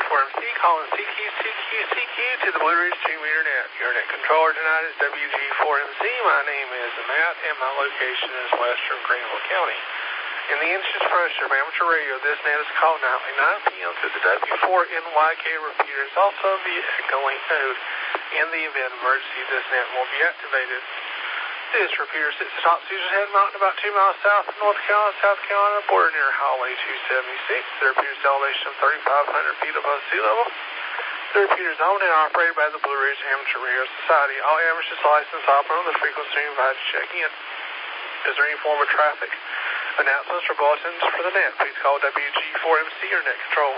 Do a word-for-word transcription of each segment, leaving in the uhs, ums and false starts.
four M C calling C Q, C Q, C Q to the Blue Ridge Team Internet. Your net controller tonight is W G four M C. My name is Matt, and my location is western Greenville County. In the interest of friendship amateur radio, this net is called nightly nine P M to the W four N Y K repeaters, also via Echolink node. In the event of emergency, this net will be activated. This repeater sits atop Caesar's Head Mountain about two miles south of North Carolina, South Carolina border near Highway two seventy-six. The repeater's elevation of thirty-five hundred feet above sea level. The repeater is owned and operated by the Blue Ridge Amateur Radio Society. All amateurs licensed operator on the frequency are invited to check in. Is there any form of traffic announcements or bulletins for the net? Please call W G four M C or net control.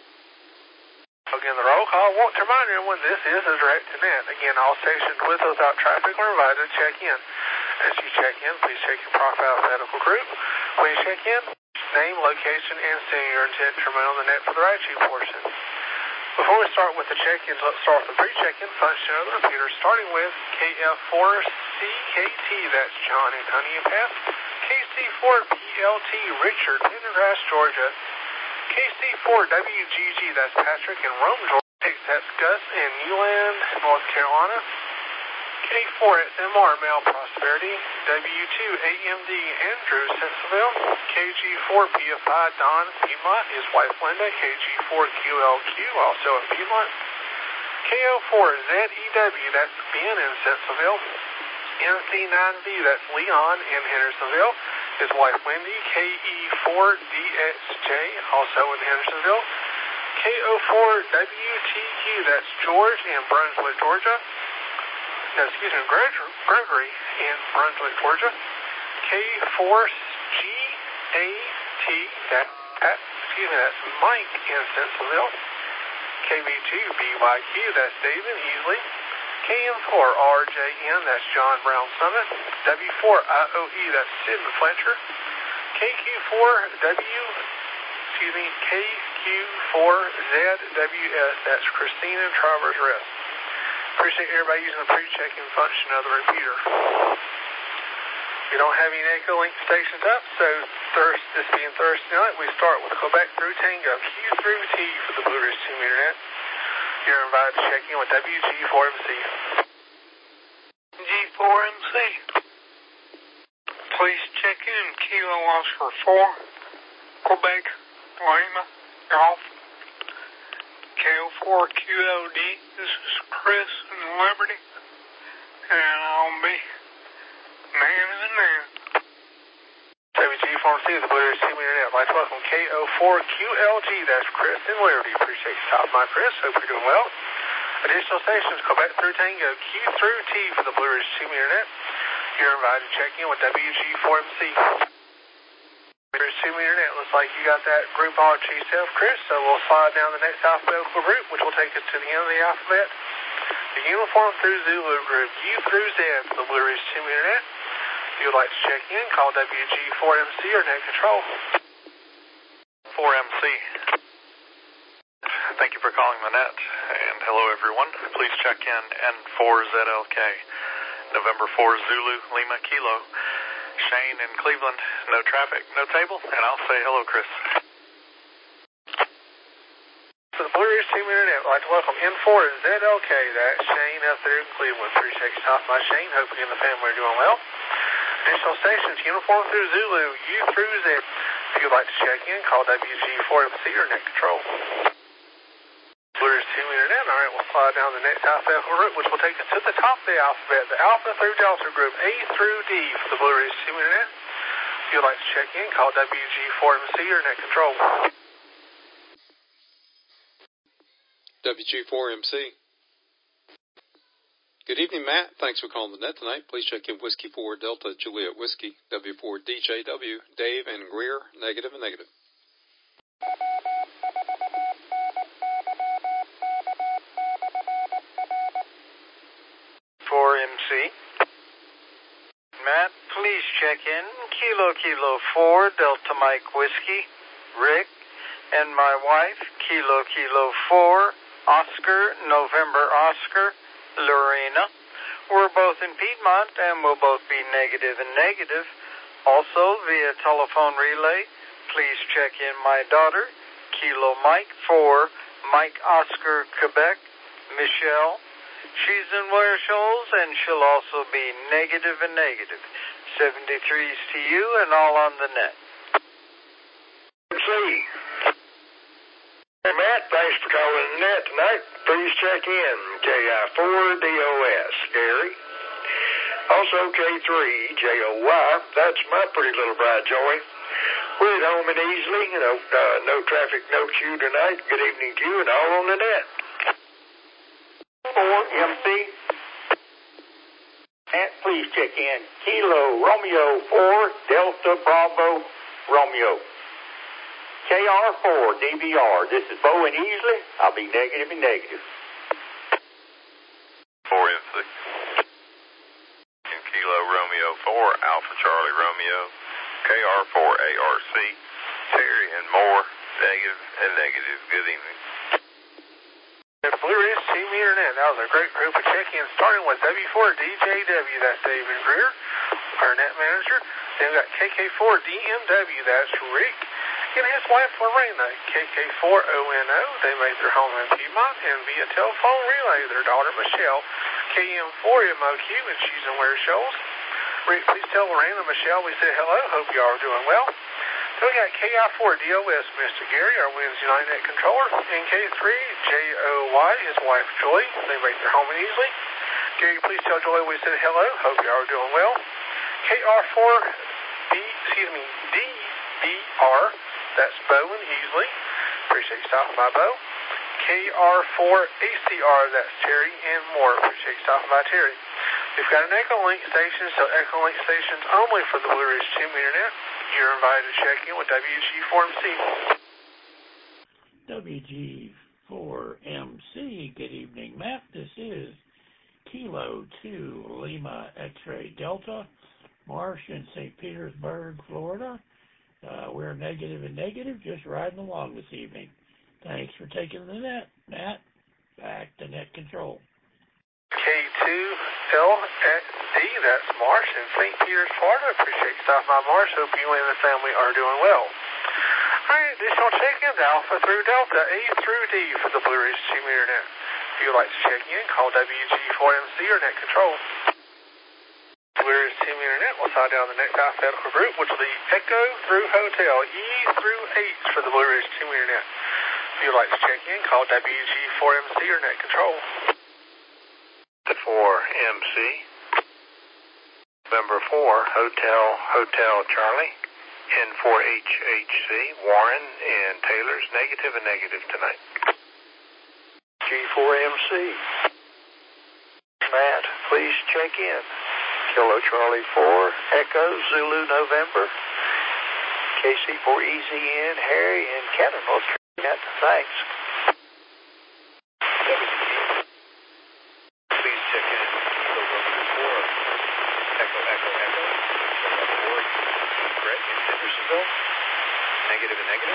Again, the roll call. I want to remind everyone this is a direct to net. Again, all stations with or without traffic are invited to check in. As you check in, please check your proper alphabetical group. When you check in, name, location, and send your intent to remain on the net for the right you portion. Before we start with the check-ins, let's start with the pre-check-in function of the repeater, starting with K F four C K T, that's John Antonio Pass, K C four P L T Richard, Pendergrass, Georgia, K C four W G G, that's Patrick in Rome, Georgia, that's Gus in Newland, North Carolina, K four S M R Male Prosperity, W two A M D Andrew, Sensible, K G four P F I Don Piedmont, his wife Linda, K G four Q L Q, also in Piedmont, K O four Z E W, that's Ben in Sensible, N C nine V, that's Leon in Hendersonville, his wife Wendy, K E four D X J, also in Hendersonville, K O four W T Q, that's George in Brunswick, Georgia, no, excuse me, Gregory in Brunswick, Georgia, K four G A T, that's, excuse me, that's Mike in Sensible, K V two B Y Q, that's David Easley, K M four R J N, that's John Brown Summit, W four I O E, that's Sid Fletcher, K Q four W, excuse me, K Q four Z W S, that's Christina Travers Rest. Appreciate everybody using the pre-checking function of the repeater. We don't have any Echolink stations up, so Thursday, this being Thursday night, we start with Quebec through Tango, Q through T for the Blue Ridge Team Internet. You're invited to check in with W G four M C. G four M C. Please check in Kilo Oscar four, Quebec, Lima, Golf, K O four Q L D. This is Chris in Liberty, and I'll be man in the man. W G four M C, the Blue Ridge Team Internet. I'd like to welcome K O four Q L G, that's Chris in Liberty. Appreciate you stopping by, Chris. Hope you're doing well. Additional stations, Quebec through Tango, Q through T for the Blue Ridge Team Internet. You're invited to check in with W G four M C. Blue Ridge Team Internet, looks like you got that group all to yourself, Chris, so we'll slide down the next alphabetical group, which will take us to the end of the alphabet. The Uniform through Zulu group, U through Z for the Blue Ridge Team Internet. If you would like to check in, call W G four M C or net control. four M C. Thank you for calling the net, and hello everyone. Please check in N four Z L K, November four Zulu, Lima, Kilo. Shane in Cleveland, no traffic, no table, and I'll say hello, Chris. For the Blue Ridge Team Internet, I'd like to welcome N four Z L K, that's Shane up there in Cleveland. Appreciate you stopping by, Shane. Hope you and the family are doing well. Additional stations, Uniform through Zulu, U through Z. If you'd like to check in, call W G four M C or net control. Blue Ridge Team Internet. All right, we'll slide down the next alphabetical route, which will take us to the top of the alphabet, the Alpha through Delta group, A through D for the Blue Ridge Team Internet. If you'd like to check in, call W G four M C or net control. W G four M C. Good evening, Matt. Thanks for calling the net tonight. Please check in Whiskey four Delta Juliet Whiskey, W four D J W, Dave and Greer, negative and negative. four M C. Matt, please check in Kilo Kilo four Delta Mike Whiskey, Rick, and my wife, Kilo Kilo four Oscar November Oscar, Lorena. We're both in Piedmont and we'll both be negative and negative. Also via telephone relay, please check in my daughter, Kilo Mike four Mike Oscar Quebec, Michelle. She's in Ware Shoals, and she'll also be negative and negative. seventy-threes to you and all on the net. M C. Hey, Matt, thanks for calling the net tonight. Please check in. K I four D O S, Gary. Also K three J O Y, that's my pretty little bride, Joey. We're at home and easily, you know, uh, no traffic, no queue tonight. Good evening to you and all on the net. four M C. And please check in. Kilo Romeo four Delta Bravo Romeo. K R four D B R. This is Bo and Easley. I'll be negative and negative. four M C. In Kilo Romeo four Alpha Charlie Romeo. K R four A R C. Terry and Moore. Negative and negative. Good evening. Blue Ridge Team Internet. That was a great group of check-ins, starting with W four D J W. That's David Greer, our net manager. Then we got K K four D M W. That's Rick and his wife Lorena. K K four O N O. They made their home in Piedmont, and via telephone relay their daughter Michelle. K M four M O Q, and she's in Ware Shoals. Rick, please tell Lorena and Michelle we said hello. Hope you all are doing well. Then we got K I four D O S, Mister Gary, our Wednesday night net controller. And K three J O Y, his wife Joy. They make their home easily. Gary, please tell Joy we said hello. Hope you all are doing well. K R four B, excuse me, D B R, that's Bo and Easley. Appreciate you stopping by, Bo. K R four A C R, that's Terry and Moore. Appreciate you stopping by, Terry. We've got an Echo Link station, so Echo Link stations only for the Blue Ridge Team Internet. You're invited to check in with W G four M C. W G four M C, good evening, Matt. This is Kilo two Lima X-Ray Delta, Marsh in Saint Petersburg, Florida. Uh, we're negative and negative, just riding along this evening. Thanks for taking the net, Matt. Back to net control. K two L D, that's Marsh in Saint Peters, Florida. Appreciate you stopping by, Marsh. Hope you and the family are doing well. All right, additional check-ins, Alpha through Delta, A through D for the Blue Ridge Team Internet. If you would like to check in, call W G four M C or Net Control. Blue Ridge Team Internet will sign down the next alphabetical group, which will be Echo through Hotel, E through H for the Blue Ridge Team Internet. If you would like to check in, call W G four M C or Net Control. four M C. Number four, Hotel, Hotel Charlie. N four H H C, Warren and Taylor's negative and negative tonight. G four M C. Matt, please check in. Kilo Charlie four, Echo, Zulu November. K C four E Z N, Harry and Cannon, North Carolina. Thanks. Please check in. Kilo Romeo four, Echo, Echo, Echo. four, Greg in Hendersonville. Negative and negative.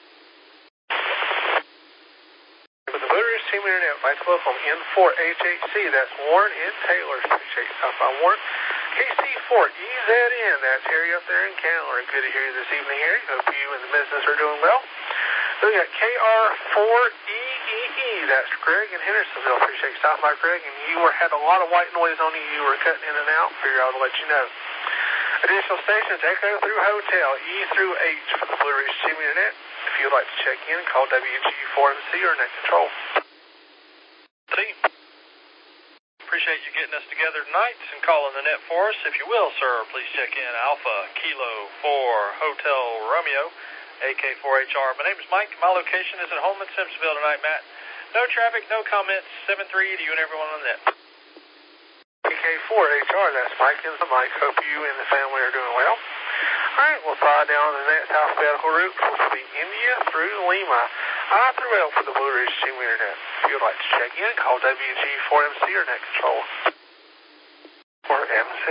With the Blue Ridge Team Internet, by telephone N four H H C, that's Warren and Taylor. Appreciate you stopping by, Warren. K C four E Z N, that's Harry up there in Candler. Good to hear you this evening, Harry. Hope you and the business are doing well. Then we got K R four E E E, that's Greg in Hendersonville. Appreciate you stopping by, Greg. And you were had a lot of white noise on you. You were cutting in and out. Figure out to let you know. Additional stations, Echo through Hotel, E through H for the Blue Ridge Team Internet. If you'd like to check in, call W G four M C or Net Control. See? Appreciate you getting us together tonight and calling the net for us. If you will, sir, please check in Alpha Kilo four Hotel Romeo, A K four H R. My name is Mike. My location is at home in Simpsonville tonight, Matt. No traffic, no comments. seven three to you and everyone on the net. A K four H R, that's Mike and the Mike. Hope you and the family are doing well. All right, we'll fly down the next alphabetical route, which will be India through Lima, I through L for the Blue Ridge Team Internet. If you'd like to check in, call W G four M C or Net Control. four M C.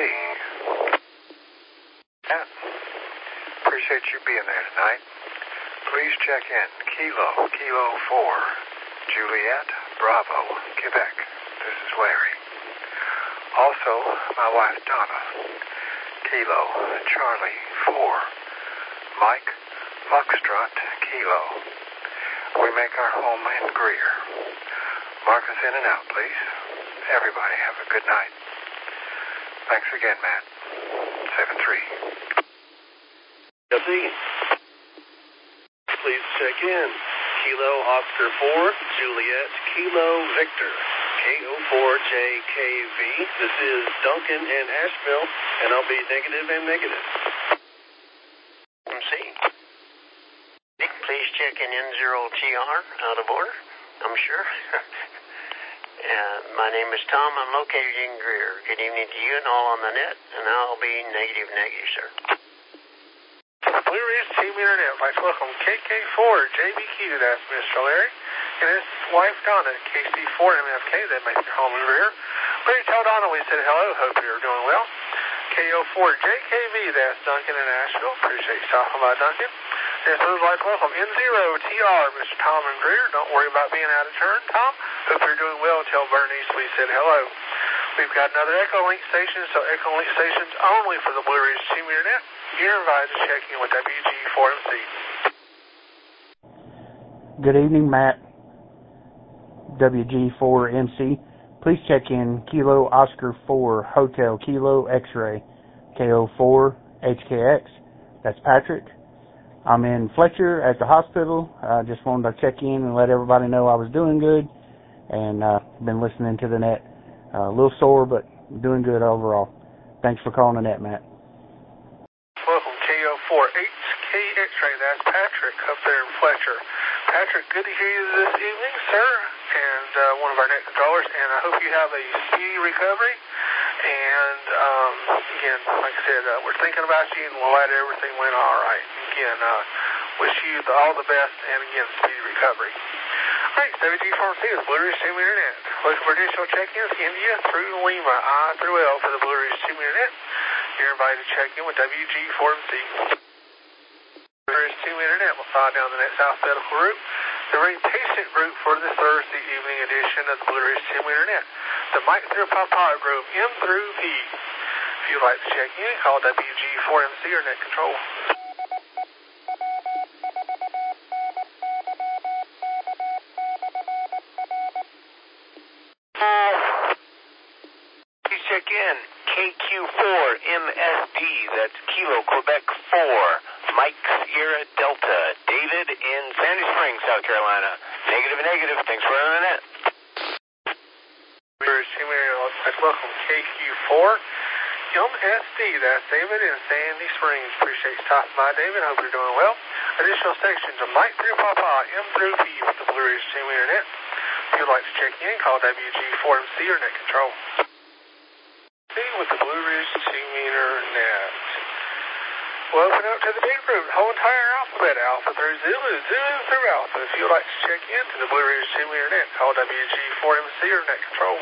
Matt, appreciate you being there tonight. Please check in. Kilo, Kilo four, Juliet, Bravo, Quebec. This is Larry. Also, my wife Donna. Kilo, Charlie, four. Mike, Foxtrot, Kilo. We make our home in Greer. Mark us in and out, please. Everybody have a good night. Thanks again, Matt. seven three. W. Please check in. Kilo Oscar four, Juliet, Kilo Victor. K O four J K V. This is Duncan in Asheville, and I'll be negative and negative. M C. Please check in N zero T R, out of order, I'm sure. uh, my name is Tom. I'm located in Greer. Good evening to you and all on the net, and I'll be negative, negative, sir. Blue Ridge Team Internet, I'd like to welcome K K four, J B Q, that's Mister Larry, and his wife Donna, K C four M F K, that makes their home in Greer. Larry, tell Donna we said hello, hope you're doing well. K O four J K V, that's Duncan in Asheville, appreciate you stopping by, Duncan. And so I'd like to welcome N zero T R, Mister Tom in Greer, don't worry about being out of turn, Tom, hope you're doing well, tell Bernice we said hello. We've got another Echo Link station, so Echo Link stations only for the Blue Ridge Team Internet. You're invited to check in with W G four M C. Good evening, Matt. W G four M C. Please check in Kilo Oscar four, Hotel Kilo X-Ray, K O four H K X. That's Patrick. I'm in Fletcher at the hospital. I uh, just wanted to check in and let everybody know I was doing good, and uh, been listening to the net. Uh, a little sore, but doing good overall. Thanks for calling the net, Matt. Welcome, K O four H K X-Ray. That's Patrick up there in Fletcher. Patrick, good to hear you this evening, sir, and uh, one of our net controllers, and I hope you have a speedy recovery. And, um, again, like I said, uh, we're thinking about you, and we're glad everything went all right. Again, uh, wish you the, all the best, and, again, speedy recovery. All right, W G four M C is Blue Ridge Team Internet. Looking for additional check-ins, India through Lima, I through L for the Blue Ridge Team Internet. You're invited to check in with W G four M C. Blue Ridge Team Internet will fly down the next alphabetical route. The very patient route for the Thursday evening edition of the Blue Ridge Team Internet. The Mike through Papa group, M through P. If you'd like to check in, call W G four M C or Net Control. Please check in K Q four M S D, that's Kilo Quebec four, Mike Sierra Delta, David in Sandy Springs, South Carolina. Negative, negative, thanks for running the net. Welcome, K Q four M S D, that's David in Sandy Springs. Appreciate you stopping by, David. Hope you're doing well. Additional stations of Mike through Papa, M through P with the Blue Ridge Team Internet. If you'd like to check in, call W G four M C or Net Control. With the Blue Ridge Team Internet. We'll open up to the big group, whole entire alphabet, Alpha through Zulu, Zulu through Alpha. If you'd like to check in to the Blue Ridge Team Internet, call W G four M C or Net Control.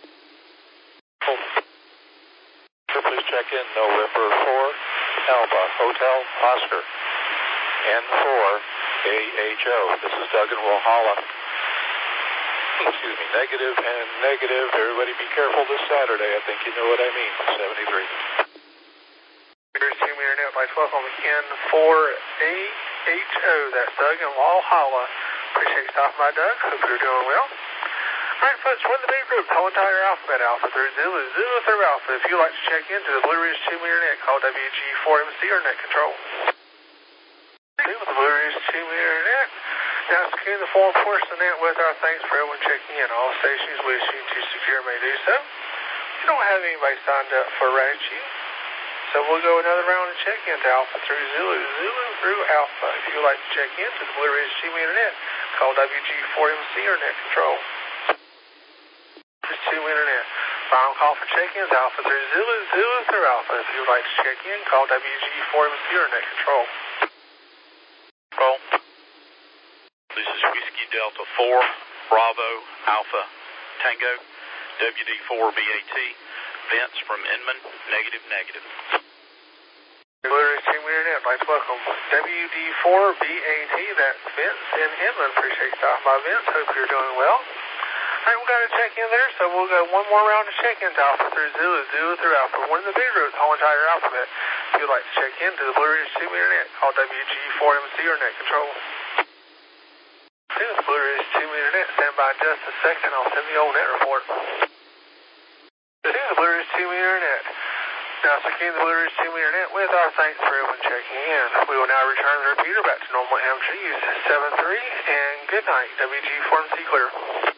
Please check in November four, Alpha, Hotel, Oscar. N four, A H O. This is Doug in Walhalla. Excuse me, negative and negative. Everybody be careful this Saturday. I think you know what I mean. seventy-three. Here's Team Internet. I'd like to welcome N four A H O. That's Doug in Walhalla. Appreciate you stopping by, Doug. Hope you're doing well. All right, folks, we're in the big group, the whole entire alphabet, Alpha through Zulu, Zulu through Alpha. If you'd like to check in to the Blue Ridge Team Internet, call W G four M C or Net Control. With the Blue Ridge Team Internet. Now, securing the foreign portion of the net with our thanks for everyone checking in. All stations wishing to secure may do so. We don't have anybody signed up for Ratchet, so we'll go another round of check-in to Alpha through Zulu, Zulu through Alpha. If you'd like to check in to the Blue Ridge Team Internet, call W G four M C or Net Control. Team Internet. Final call for check-ins, Alpha through Zulu, Zulu through Alpha. If you'd like to check in, call W G four M C or Net Control. Control. This is Whiskey Delta four, Bravo, Alpha, Tango, W D four B A T, Vince from Inman, negative, negative. Blue Ridge Team Internet, I'd like to welcome W D four B A T, that's Vince in Inman. Appreciate you stopping by, Vince. Hope you're doing well. All right, we've got to check in there, so we'll go one more round of check-ins, Alpha through Zulu, Zulu through Alpha. We're in the big group, the whole entire alphabet. If you'd like to check in to the Blue Ridge Team Internet, call W G four M C or Net Control. King with the Blue Ridge two meter net. Stand by just a second. I'll send the old net report. This is the Blue Ridge two meter net. Now securing the Blue Ridge two meter net with our thanks for everyone checking in. We will now return the repeater back to normal amateur use. seven three and good night. W G four M C clear.